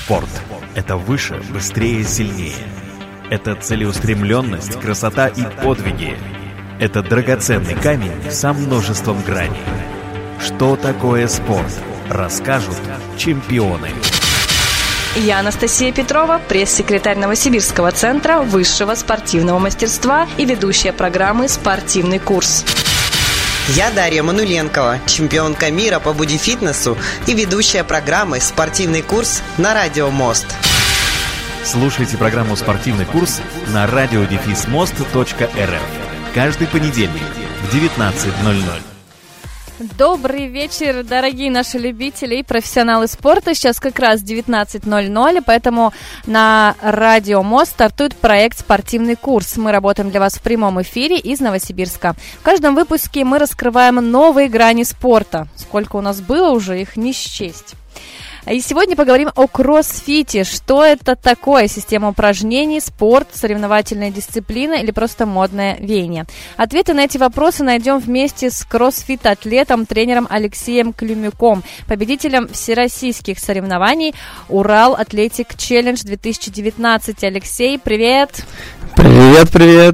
Спорт – это выше, быстрее, сильнее. Это целеустремленность, красота и подвиги. Это драгоценный камень со множеством граней. Что такое спорт? Расскажут чемпионы. Я Анастасия Петрова, пресс-секретарь Новосибирского центра высшего спортивного мастерства и ведущая программы «Спортивный курс». Я Дарья Мануленкова, чемпионка мира по бодифитнесу и ведущая программы «Спортивный курс» на Радио Мост. Слушайте программу «Спортивный курс» на radio-most.rf каждый понедельник в 19:00. Добрый вечер, дорогие наши любители и профессионалы спорта. Сейчас как раз 19:00, поэтому на Радио Мост стартует проект «Спортивный курс». Мы работаем для вас в прямом эфире из Новосибирска. В каждом выпуске мы раскрываем новые грани спорта. Сколько у нас было уже, их не счесть. И сегодня поговорим о кроссфите. Что это такое? Система упражнений, спорт, соревновательная дисциплина или просто модное веяние? Ответы на эти вопросы найдем вместе с кроссфит-атлетом, тренером Алексеем Климюком, победителем всероссийских соревнований Урал Атлетик Челлендж 2019. Алексей, привет! Привет! Привет!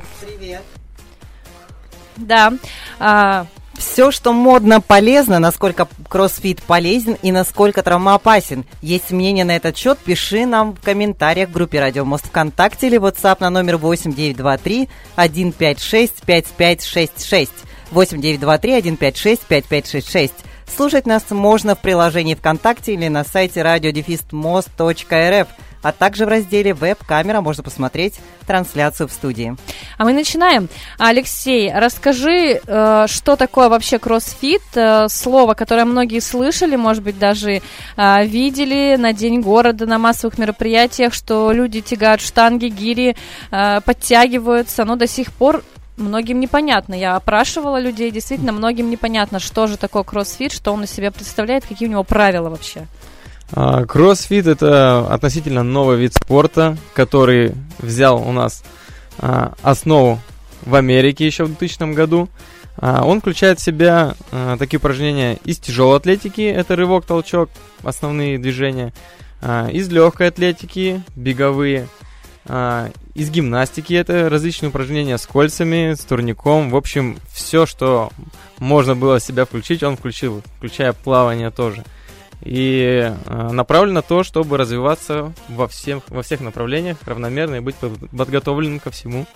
Да, все, что модно, полезно, насколько кроссфит полезен и насколько травмоопасен. Есть мнение на этот счет? Пиши нам в комментариях в группе Радио Мост ВКонтакте или WhatsApp на номер 8923 156 5566. 8923 156 5566. Слушать нас можно в приложении ВКонтакте или на сайте radio-most.rf. А также в разделе «Веб-камера» можно посмотреть трансляцию в студии. А мы начинаем. Алексей, расскажи, что такое вообще кроссфит? Слово, которое многие слышали, может быть, даже видели на День города, на массовых мероприятиях, что люди тягают штанги, гири, подтягиваются, но до сих пор многим непонятно. Я опрашивала людей, действительно, многим непонятно, что же такое кроссфит, что он из себя представляет, какие у него правила вообще. Кроссфит – это относительно новый вид спорта, который взял у нас основу в Америке еще в 2000 году. Он включает в себя такие упражнения из тяжелой атлетики, это рывок, толчок, основные движения, из легкой атлетики, беговые, из гимнастики, это различные упражнения с кольцами, с турником, в общем, все, что можно было в себя включить, он включил, включая плавание тоже. И направлено на то, чтобы развиваться во всех направлениях равномерно и быть подготовленным ко всему.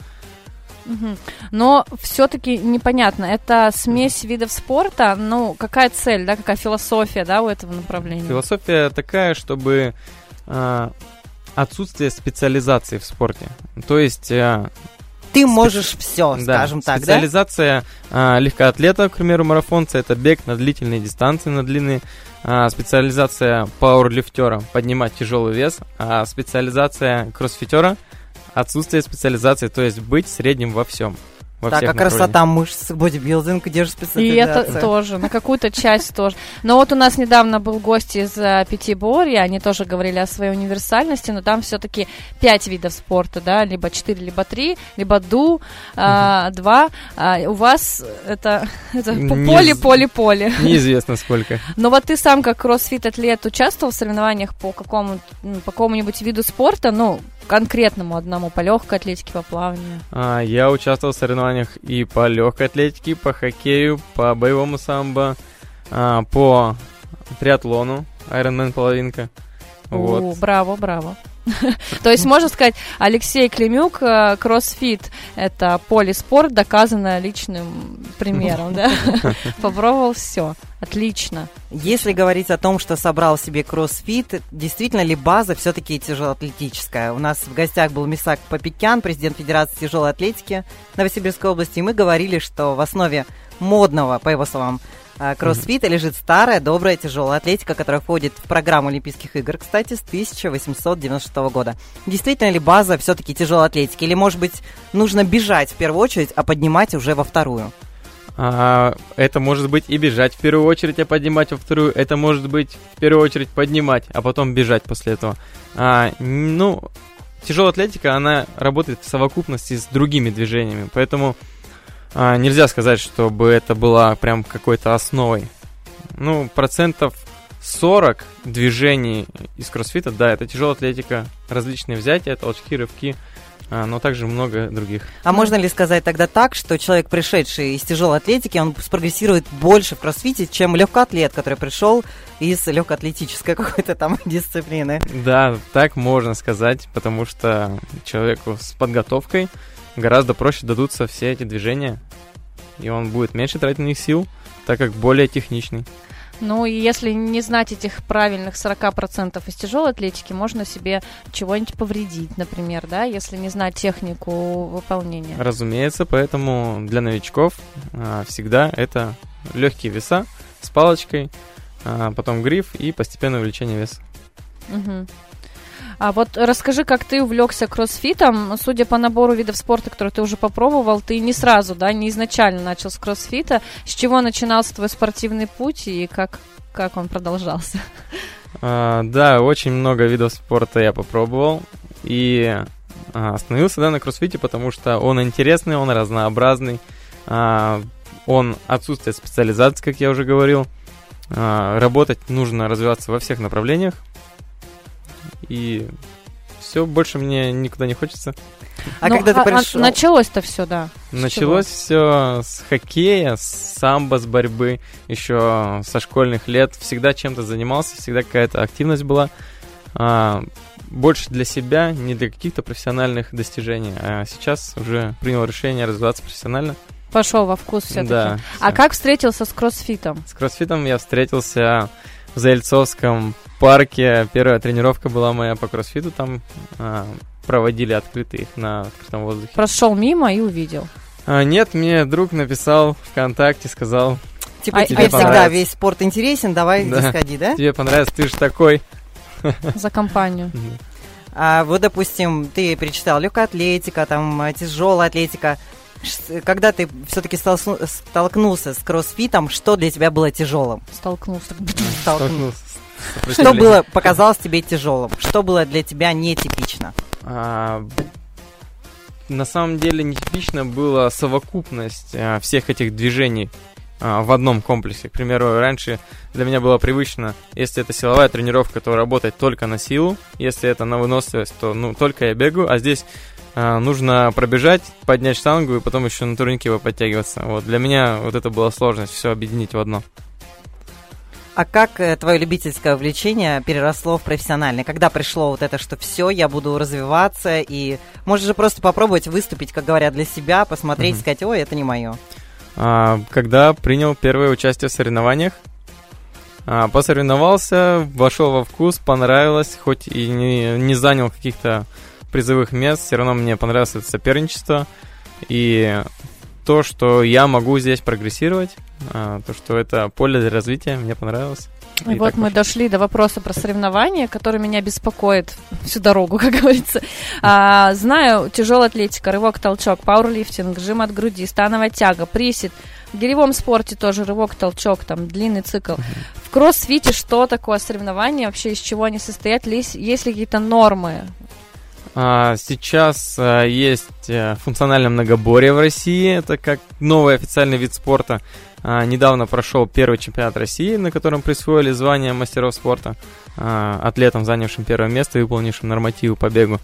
Но все-таки непонятно, это смесь видов спорта, ну, какая цель, да, какая философия, да, у этого направления? Философия такая, чтобы отсутствие специализации в спорте, то есть... Ты можешь все, скажем так, да? Специализация легкоатлета, к примеру, марафонца, это бег на длительные дистанции, на длинные. Специализация пауэрлифтера, поднимать тяжелый вес. А специализация кроссфитера, отсутствие специализации, то есть быть средним во всем. Так, а красота мышц, бодибилдинг, где же специализация? И это тоже, на какую-то часть тоже. Но вот у нас недавно был гость из Пятигорья, они тоже говорили о своей универсальности, но там все-таки 5 видов спорта, да, либо 4, либо 3, либо 2. У вас это поле. Неизвестно сколько. Но вот ты сам, как кроссфит-атлет, участвовал в соревнованиях по какому-нибудь виду спорта, ну, конкретному одному, по легкой атлетике, по плаванию? Я участвовал в соревнованиях и по легкой атлетике, по хоккею, по боевому самбо, по триатлону, Ironman половинка. Вот. Браво. То есть, можно сказать, Алексей Климюк, кроссфит – это полиспорт, доказано личным примером, да? Попробовал все. Отлично. Если говорить о том, что собрал себе кроссфит, действительно ли база все-таки тяжелоатлетическая? У нас в гостях был Мисак Попикян, президент Федерации тяжелой атлетики Новосибирской области, и мы говорили, что в основе модного, по его словам, кроссфита лежит старая, добрая, тяжелая атлетика, которая входит в программу Олимпийских игр, кстати, с 1896 года. Действительно ли база все-таки тяжелой атлетики? Или, может быть, нужно бежать в первую очередь, а поднимать уже во вторую? Это может быть и бежать в первую очередь, а поднимать во вторую. Это может быть в первую очередь поднимать, а потом бежать после этого. Тяжелая атлетика, она работает в совокупности с другими движениями, поэтому нельзя сказать, чтобы это была прям какой-то основой. Процентов 40 движений из кроссфита, да, это тяжелая атлетика, различные взятия, толчки, рывки, но также много других. А можно ли сказать тогда так, что человек, пришедший из тяжелой атлетики, он спрогрессирует больше в кроссфите, чем легкоатлет, который пришел из легкоатлетической какой-то там дисциплины? Да, так можно сказать, потому что человеку с подготовкой гораздо проще дадутся все эти движения, и он будет меньше тратить на них сил, так как более техничный. Ну, и если не знать этих правильных 40% из тяжелой атлетики, можно себе чего-нибудь повредить, например, да, если не знать технику выполнения. Разумеется, поэтому для новичков всегда это легкие веса с палочкой, потом гриф и постепенное увеличение веса. Угу. А вот расскажи, как ты увлекся кроссфитом. Судя по набору видов спорта, которые ты уже попробовал, ты не сразу, да, не изначально начал с кроссфита. С чего начинался твой спортивный путь и как он продолжался? Да, очень много видов спорта я попробовал. И остановился, да, на кроссфите, потому что он интересный, он разнообразный. Он отсутствует специализации, как я уже говорил. Работать нужно, развиваться во всех направлениях. И все, больше мне никуда не хочется. Когда ты пришел? Началось-то все, да. Началось все с хоккея, с самбо, с борьбы, еще со школьных лет. Всегда чем-то занимался, всегда какая-то активность была. Больше для себя, не для каких-то профессиональных достижений. А сейчас уже принял решение развиваться профессионально. Пошел во вкус все-таки. Да. А как встретился с кроссфитом? С кроссфитом я встретился в Заельцовском парке. Первая тренировка была моя по кроссфиту. Там проводили открытые их на открытом воздухе. Прошел мимо и увидел? Нет, мне друг написал ВКонтакте, сказал... Типа тебе всегда весь спорт интересен, давай здесь ходи, да? Тебе понравится, ты же такой. За компанию. Вот, допустим, ты перечислял легкоатлетика, там, тяжелая атлетика. Когда ты все-таки столкнулся с кроссфитом, что для тебя было тяжелым? Столкнулся. Что показалось тебе тяжелым? Что было для тебя нетипично? На самом деле нетипично была совокупность всех этих движений в одном комплексе. К примеру, раньше для меня было привычно, если это силовая тренировка, то работать только на силу. Если это на выносливость, то только я бегаю. А здесь нужно пробежать, поднять штангу и потом еще на турнике подтягиваться. Вот. Для меня вот это была сложность, все объединить в одно. А как твое любительское увлечение переросло в профессиональное? Когда пришло вот это, что все, я буду развиваться, и можешь же просто попробовать выступить, как говорят, для себя, посмотреть, сказать, ой, это не мое. Когда принял первое участие в соревнованиях, посоревновался, вошел во вкус, понравилось, хоть и не занял каких-то призовых мест, все равно мне понравилось это соперничество, и то, что я могу здесь прогрессировать, то, что это поле для развития, мне понравилось. И вот мы дошли до вопроса про соревнования, который меня беспокоит всю дорогу, как говорится. Знаю, тяжелая атлетика, рывок, толчок, пауэрлифтинг, жим от груди, становая тяга, присед. В гиревом спорте тоже рывок, толчок, там длинный цикл. В кроссфите что такое соревнование, вообще из чего они состоят, есть ли какие-то нормы? Сейчас есть функциональное многоборье в России, это как новый официальный вид спорта. Недавно прошел первый чемпионат России, на котором присвоили звание мастеров спорта атлетам, занявшим первое место и выполнившим нормативы по бегу.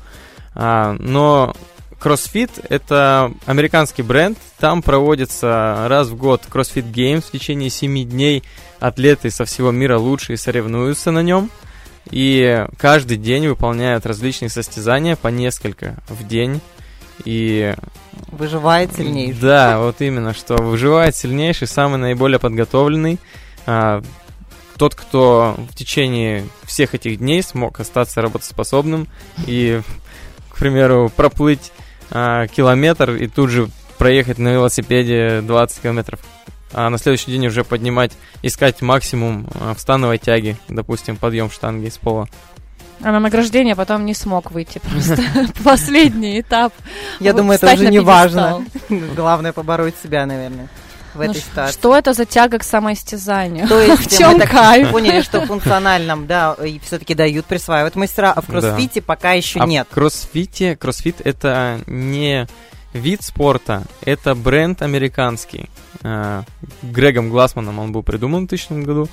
Но CrossFit — это американский бренд, там проводится раз в год CrossFit Games, в течение 7 дней атлеты со всего мира лучшие соревнуются на нем. И каждый день выполняют различные состязания, по несколько в день. И выживает сильнейший. Да, вот именно, что выживает сильнейший, самый наиболее подготовленный. Тот, кто в течение всех этих дней смог остаться работоспособным и, к примеру, проплыть километр и тут же проехать на велосипеде 20 километров. А на следующий день уже искать максимум в становой тяге, допустим, подъем штанги с пола. А на награждение потом не смог выйти, просто последний этап. Я думаю, это уже не важно. Главное побороть себя, наверное, в этой ситуации. Что это за тяга к самоистязанию? То есть в чем кайф? Поняли, что в функциональном, да, все-таки дают, присваивают мастера, а в кроссфите пока еще нет. Кроссфит — это не вид спорта, это бренд американский. Грегом Глассманом он был придуман в 2000 году.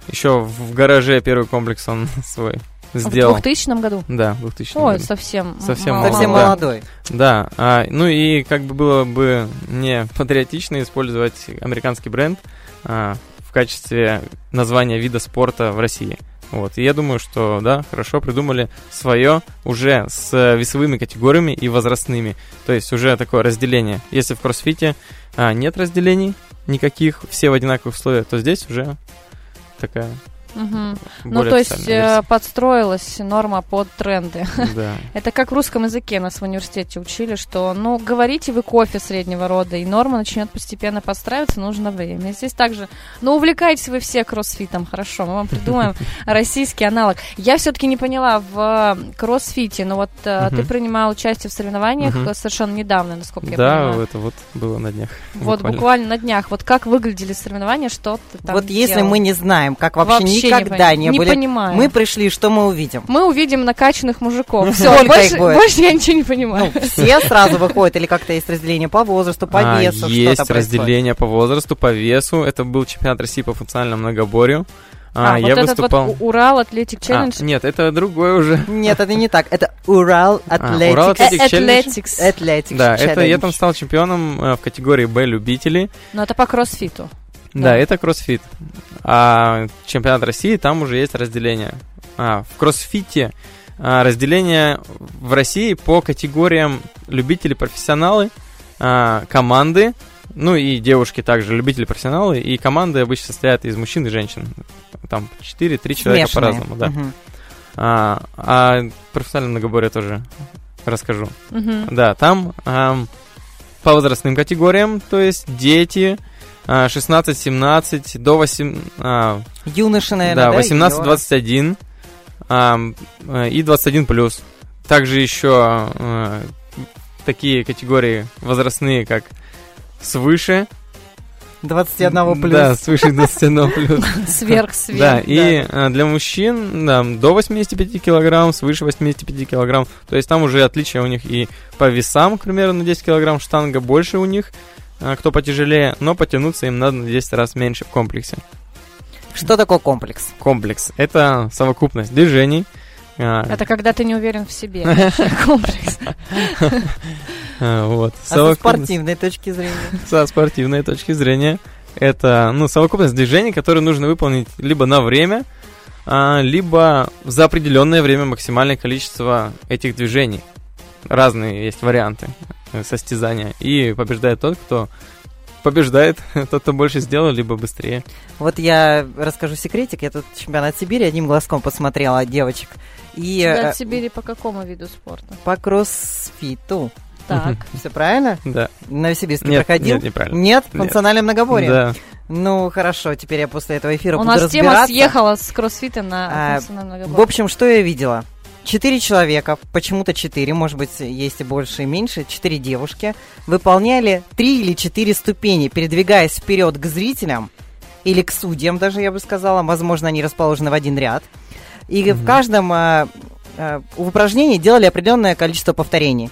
Еще в гараже первый комплекс он свой сделал. В 2000 году? Да, в 2000 Ой, году. совсем молодой. Да, ну и как бы было бы не патриотично использовать американский бренд в качестве названия вида спорта в России. Вот, и я думаю, что, да, хорошо придумали свое уже с весовыми категориями и возрастными. То есть уже такое разделение. Если в кроссфите нет разделений никаких, все в одинаковых условиях, то здесь уже такая... Ну, то есть подстроилась норма под тренды. Да. Это как в русском языке нас в университете учили, что, ну, говорите вы кофе среднего рода, и норма начнет постепенно подстраиваться, нужно время. И здесь также, ну, увлекаетесь вы все кроссфитом, хорошо, мы вам придумаем российский аналог. Я все-таки не поняла в кроссфите, но вот ты принимал участие в соревнованиях совершенно недавно, насколько я понимаю. Да, это вот было на днях. Вот буквально на днях. Вот как выглядели соревнования, что ты там Вот если делал? мы не знаем, как вообще никогда не были. Понимаю. Мы пришли, что мы увидим? Мы увидим накачанных мужиков. Все, больше я ничего не понимаю. Ну, все сразу выходят, или как-то есть разделение по возрасту, по весу? Есть разделение по возрасту, по весу. Это был чемпионат России по функциональному многоборью. Вот я этот выступал... вот Урал Атлетик Челлендж? Нет, это другой уже. Нет, это не так. Это Урал Атлетик Челлендж. Да, это я там стал чемпионом в категории Б-любители. Но это по кроссфиту. Да, это кроссфит. А чемпионат России, там уже есть разделение. В кроссфите разделение в России по категориям любители-профессионалы, команды, ну и девушки также, любители-профессионалы, и команды обычно состоят из мужчин и женщин. Там 4-3 человека по-разному, да. А профессиональное многоборье тоже расскажу. Да, там по возрастным категориям, то есть дети... 16-17 до 8... Юноши, наверное, да? 18-21 и 21+. Также еще такие категории возрастные, как свыше 21 плюс. Да, свыше 21 плюс. Сверх. Да, и для мужчин до 85 килограмм, свыше 85 килограмм. То есть там уже отличия у них и по весам, к примеру, на 10 килограмм штанга больше у них, кто потяжелее, но потянуться им надо на 10 раз меньше в комплексе. Что такое комплекс? Комплекс – это совокупность движений. Это когда ты не уверен в себе. Комплекс. Вот. Со спортивной точки зрения? Со спортивной точки зрения. Это совокупность движений, которые нужно выполнить либо на время, либо за определенное время максимальное количество этих движений. Разные есть варианты состязания. И побеждает тот, кто побеждает, тот, кто больше сделал, либо быстрее. Вот я расскажу секретик. Я тут чемпионат Сибири одним глазком посмотрела девочек. Чемпионат Сибири по какому виду спорта? По кроссфиту. Так. Все правильно? Да. В Новосибирске проходил? Нет, неправильно. Нет? Функциональное многоборье? Да. Ну, хорошо, теперь я после этого эфира буду разбираться. У нас тема съехала с кроссфита на функциональное многоборье. В общем, что я видела? 4 человека, почему-то 4, может быть, есть и больше, и меньше, 4 девушки, выполняли 3 или 4 ступени, передвигаясь вперед к зрителям, или к судьям даже, я бы сказала, возможно, они расположены в один ряд, и в каждом упражнении делали определенное количество повторений.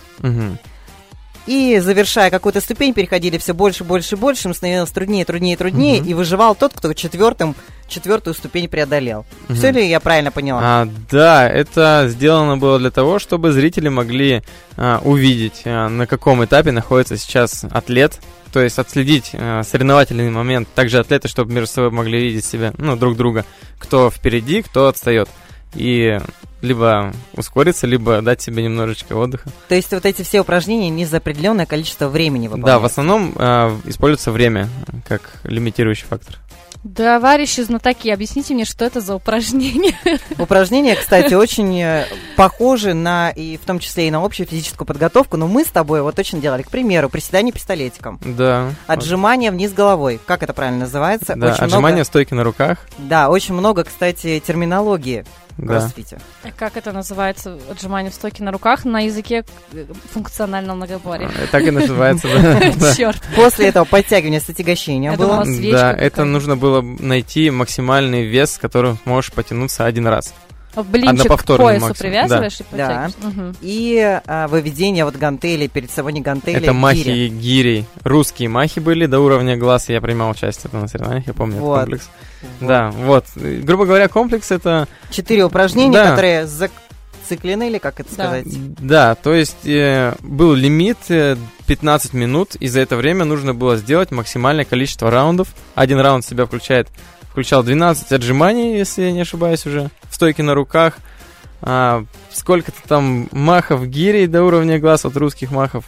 И, завершая какую-то ступень, переходили все больше, больше, больше, им становилось труднее, труднее, труднее, и выживал тот, кто четвертую ступень преодолел. Все ли я правильно поняла? Да, это сделано было для того, чтобы зрители могли увидеть, на каком этапе находится сейчас атлет, то есть отследить соревновательный момент. Также атлеты, чтобы между собой могли видеть себя, друг друга, кто впереди, кто отстает. И либо ускориться, либо дать себе немножечко отдыха. То есть вот эти все упражнения не за определенное количество времени выполняются? Да, в основном используется время как лимитирующий фактор. Товарищи знатоки, объясните мне, что это за упражнения? Упражнения, кстати, очень похожи на, и в том числе и на общую физическую подготовку, но мы с тобой вот точно делали, к примеру, приседание пистолетиком. Да. Отжимание вниз головой. Как это правильно называется? Да, очень отжимание много... стойки на руках. Да, очень много, кстати, терминологии в кроссфите. Как это называется, отжимание в стойке на руках на языке функционального многоборья? Так и называется, да. Черт. После этого подтягивание с отягощения было. Да, это нужно было найти максимальный вес, с которым можешь потянуться один раз. блинчик к поясу привязываешь и подтягиваешь. Да. И выведение вот гантелей, перед собой не гантели, это махи гири. Русские махи были до уровня глаз, я принимал участие на соревнованиях, я помню этот комплекс. Вот. Да, вот. Грубо говоря, комплекс это... 4 упражнения, которые зациклены, или как это сказать? Да, то есть был лимит 15 минут, и за это время нужно было сделать максимальное количество раундов. Один раунд в себя включал 12 отжиманий, если я не ошибаюсь уже, в стойке на руках, сколько-то там махов гирей до уровня глаз от русских махов,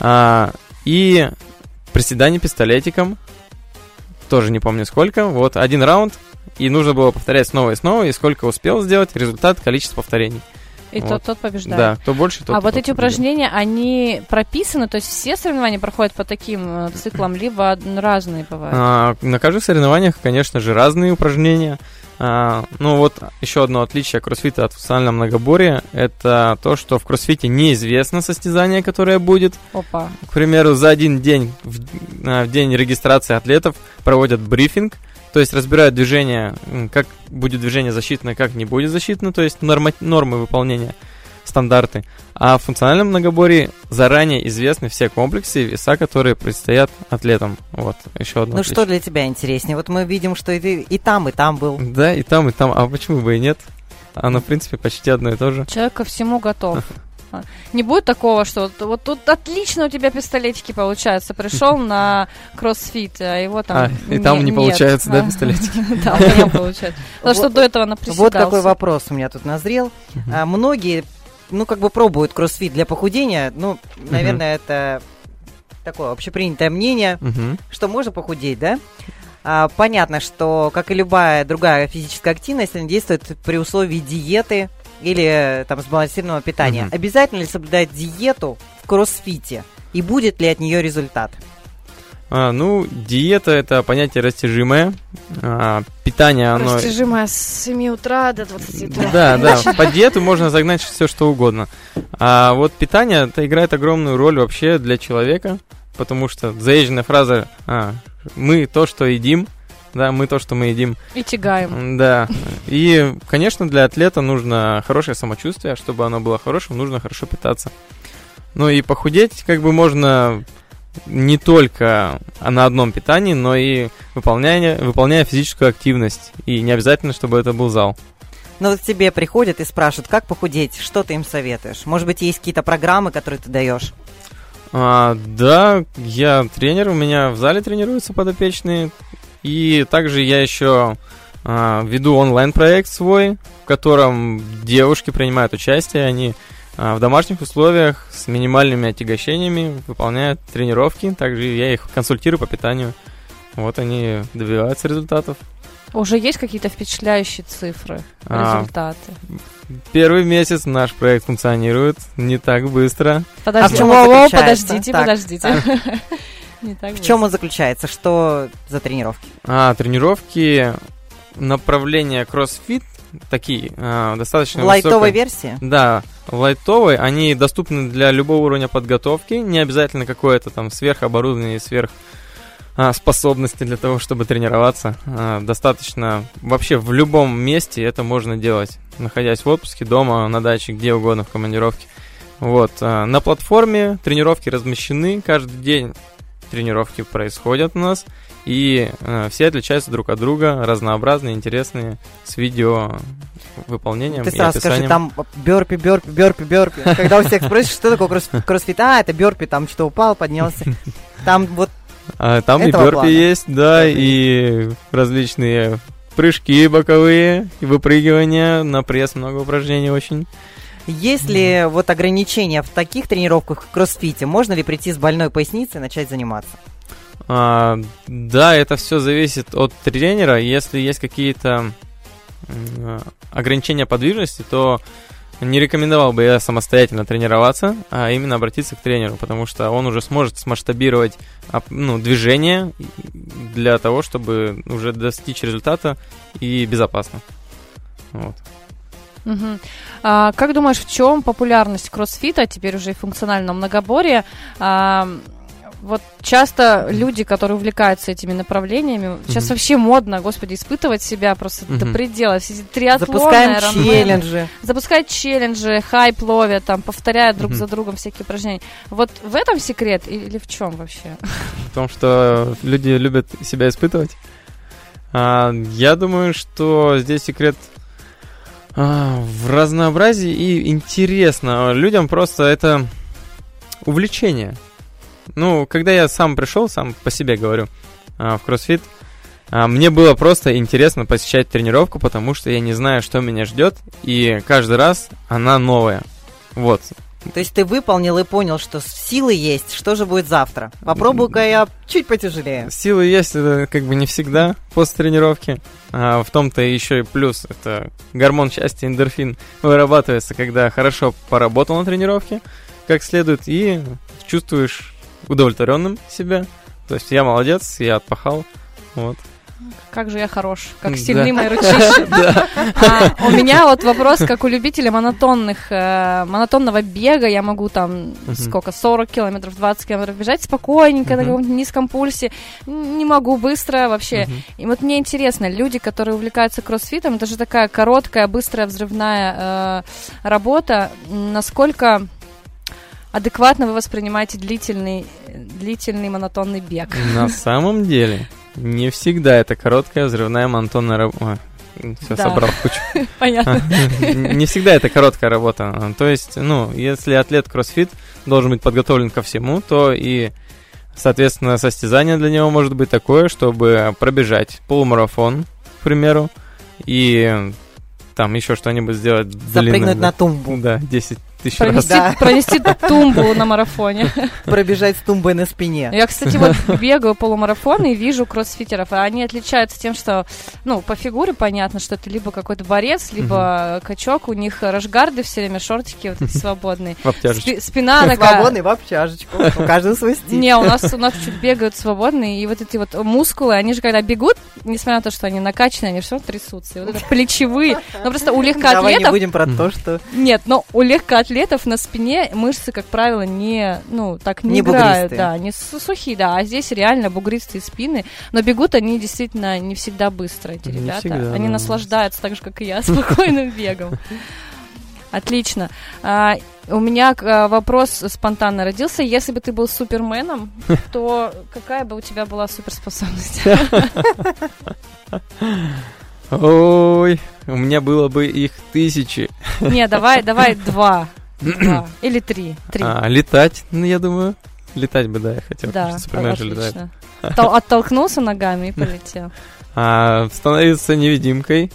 и приседаний пистолетиком, тоже не помню сколько, вот, один раунд, и нужно было повторять снова и снова, и сколько успел сделать, результат, количество повторений. И вот. тот побеждает. Да, кто больше, тот. А вот эти упражнения, они прописаны, то есть все соревнования проходят по таким циклам, либо разные бывают? На каждых соревнованиях, конечно же, разные упражнения. Ну вот еще одно отличие кроссфита от функционального многоборья, это то, что в кроссфите неизвестно состязание, которое будет. Опа. К примеру, за один день, в день регистрации атлетов, проводят брифинг. То есть разбирают движение, как будет движение засчитано, как не будет засчитано, то есть нормы выполнения, стандарты. А в функциональном многоборье заранее известны все комплексы и веса, которые предстоят атлетам. Вот, еще одно. Ну что для тебя интереснее? Вот мы видим, что ты и там был. Да, и там. А почему бы и нет? Оно, в принципе, почти одно и то же. Человек ко всему готов. Не будет такого, что вот тут отлично у тебя пистолетики получаются. Пришел на кроссфит, а его там и там не получается, да, пистолетики? Да, не получается. Потому что до этого напрягался. Вот такой вопрос у меня тут назрел. Многие, пробуют кроссфит для похудения. Ну, наверное, это такое общепринятое мнение, что можно похудеть, да? Понятно, что, как и любая другая физическая активность, она действует при условии диеты или там сбалансированного питания. Обязательно ли соблюдать диету в кроссфите? И будет ли от нее результат? Диета — это понятие растяжимое. Питание, оно... Растяжимое с 7 утра до 20 утра. Да, под диету можно загнать все, что угодно. А вот питание, это играет огромную роль вообще для человека, потому что заезженная фраза «мы то, что едим», да, мы то, что мы едим. И тягаем. Да. И, конечно, для атлета нужно хорошее самочувствие. Чтобы оно было хорошим, нужно хорошо питаться. Ну и похудеть можно не только на одном питании, но и выполняя физическую активность. И не обязательно, чтобы это был зал. Ну вот к тебе приходят и спрашивают, как похудеть, что ты им советуешь? Может быть, есть какие-то программы, которые ты даешь? Да, я тренер, у меня в зале тренируются подопечные. И также я еще веду онлайн-проект свой, в котором девушки принимают участие. Они в домашних условиях с минимальными отягощениями выполняют тренировки. Также я их консультирую по питанию. Вот они добиваются результатов. Уже есть какие-то впечатляющие цифры, результаты? Первый месяц наш проект функционирует не так быстро. Подождите. В чем он заключается? Что за тренировки? Тренировки направления кроссфит такие, достаточно в лайтовой версии? Да, лайтовой. Они доступны для любого уровня подготовки. Не обязательно какое-то там сверхоборудование и способности для того, чтобы тренироваться. Достаточно вообще в любом месте это можно делать, находясь в отпуске, дома, на даче, где угодно, в командировке. Вот. На платформе тренировки размещены каждый день. Тренировки происходят у нас, и все отличаются друг от друга, разнообразные, интересные, с видео выполнением и описанием. Ты сразу скажи, там бёрпи. Когда у всех спросишь, что такое кроссфит, это бёрпи, там что упал, поднялся. Там вот там и бёрпи есть, да, и различные прыжки боковые, и выпрыгивания, на пресс много упражнений очень. Есть ли вот ограничения в таких тренировках в кроссфите? Можно ли прийти с больной поясницей и начать заниматься? Да, это все зависит от тренера. Если есть какие-то ограничения подвижности, то не рекомендовал бы я самостоятельно тренироваться, а именно обратиться к тренеру, потому что он уже сможет смасштабировать движение для того, чтобы уже достичь результата и безопасно. Вот. Угу. Как думаешь, в чем популярность кроссфита, теперь уже и функционального многоборья? вот часто люди, которые увлекаются этими направлениями, сейчас вообще модно, господи, испытывать себя просто до предела. Все эти триатлоны, запускают челленджи, хайп ловят, там, повторяют друг за другом всякие упражнения. Вот в этом секрет или в чем вообще? В том, что люди любят себя испытывать. Я думаю, что здесь секрет в разнообразии и интересно. Людям просто это увлечение. Ну, когда я сам пришел, сам по себе говорю, в CrossFit, мне было просто интересно посещать тренировку, потому что я не знаю, что меня ждет, и каждый раз она новая. Вот. То есть ты выполнил и понял, что силы есть, что же будет завтра? Попробую-ка я чуть потяжелее. Силы есть, это как бы не всегда после тренировки. В том-то еще и плюс, это гормон счастья, эндорфин, вырабатывается, когда хорошо поработал на тренировке, как следует, и чувствуешь удовлетворенным себя. То есть я молодец, я отпахал, вот. Как же я хорош, как сильны мои ручища. У меня вот вопрос, как у любителя монотонного бега, я могу там, 40 километров, 20 километров бежать спокойненько, на каком-то низком пульсе, не могу быстро вообще. И вот мне интересно, люди, которые увлекаются кроссфитом, это же такая короткая, быстрая, взрывная работа, насколько адекватно вы воспринимаете длительный монотонный бег? На самом деле... Не всегда это короткая взрывная монотонная работа. Все, собрал в кучу. Понятно. Не всегда это короткая работа. То есть, если атлет кроссфит должен быть подготовлен ко всему, то и, соответственно, состязание для него может быть такое, чтобы пробежать полумарафон, к примеру, и там еще что-нибудь сделать. Запрыгнуть на тумбу. Да, 10 тысяч раз. Пронести тумбу на марафоне. Пробежать с тумбой на спине. Я, кстати, вот бегаю полумарафон и вижу кроссфитеров, а они отличаются тем, что, по фигуре понятно, что это либо какой-то борец, либо качок, у них рашгарды все время, шортики вот эти свободные. В обтяжечку. Спина такая... Свободный в обтяжечку, у каждого свой стиль. Не, у нас чуть бегают свободные, и вот эти вот мускулы, они же когда бегут, несмотря на то, что они накачанные, они все равно трясутся. И вот это плечевые, просто у легкоатлетов... Давай не будем про то, что... Нет, но у легкоатлетов на спине мышцы, как правило, не играют, да, не сухие, да, а здесь реально бугристые спины, но бегут они действительно не всегда быстро, эти ребята, всегда, они наслаждаются так же, как и я, спокойным бегом. Отлично. У меня вопрос спонтанно родился. Если бы ты был суперменом, то какая бы у тебя была суперспособность? Ой, у меня было бы их 1000. Не, давай 2 или 3. Летать, я думаю. Летать бы, да, я хотел. Да, Супермен же летает. Оттолкнулся ногами и полетел. Становиться невидимкой.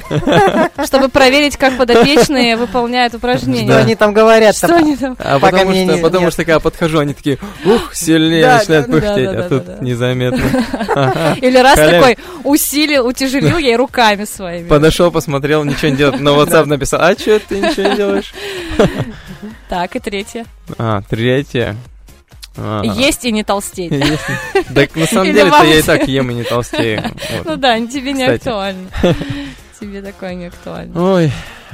Чтобы проверить, как подопечные выполняют упражнения. Что они там говорят? Что они там? Потому что, когда подхожу, они такие, сильнее начинают пыхтеть, а тут незаметно. Или раз такой утяжелил я и руками своими. Подошел, посмотрел, ничего не делает, на WhatsApp написал, а что ты ничего не делаешь? Так, и 3. 3. Есть и не толстеть. Так на самом деле-то я и так ем и не толстею. Ну да, тебе не актуально. Тебе такое не актуально. Ой,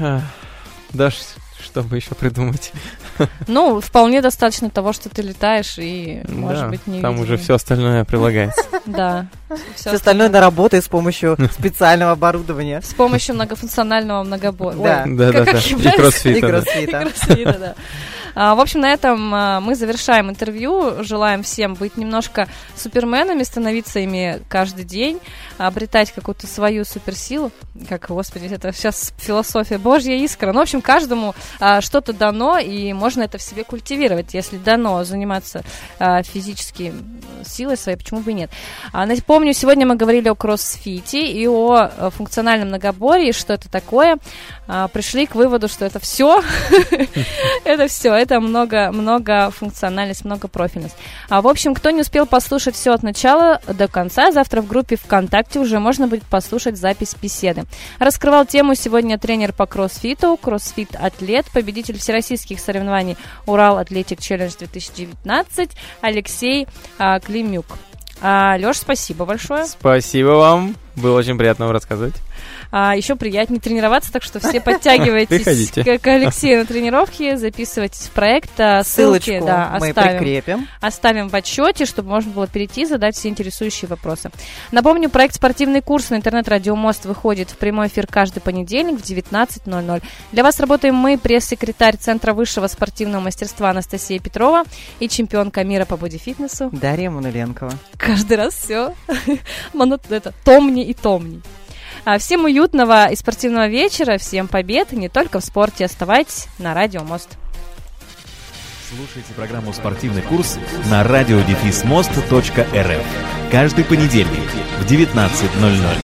Даш, что бы еще придумать? Вполне достаточно того, что ты летаешь и, может быть, не там уже все остальное прилагается. Да. Все остальное доработает с помощью специального оборудования. С помощью многофункционального многобора. Да. И кроссфита, да. В общем, на этом мы завершаем интервью. Желаем всем быть немножко суперменами, становиться ими каждый день, обретать какую-то свою суперсилу. Господи, это сейчас философия Божья искра. В общем, каждому что-то дано, и можно это в себе культивировать. Если дано заниматься физически силой своей, почему бы и нет. Напомню, сегодня мы говорили о кроссфите и о функциональном многоборье, что это такое. Пришли к выводу, что это все. Это все. Это многофункциональность, многопрофильность. В общем, кто не успел послушать все от начала до конца, завтра в группе ВКонтакте уже можно будет послушать запись беседы. Раскрывал тему сегодня тренер по кроссфиту, кроссфит-атлет, победитель всероссийских соревнований Урал Атлетик Челлендж 2019 Алексей Климюк. Лёш, спасибо большое. Спасибо вам. Было очень приятно вам рассказывать. еще приятнее тренироваться, так что все подтягивайтесь к Алексею на тренировки, записывайтесь в проект. Ссылки мы прикрепим. Оставим в отчете, чтобы можно было перейти и задать все интересующие вопросы. Напомню, проект «Спортивный курс» на интернет-радио «Мост» выходит в прямой эфир каждый понедельник в 19:00. Для вас работаем мы, пресс-секретарь Центра высшего спортивного мастерства Анастасия Петрова и чемпионка мира по бодифитнесу Дарья Мануленкова. Каждый раз все томней и томней. Всем уютного и спортивного вечера, всем побед, не только в спорте. Оставайтесь на Радио Мост. Слушайте программу «Спортивный курс» на radio-most.rf каждый понедельник в 19:00.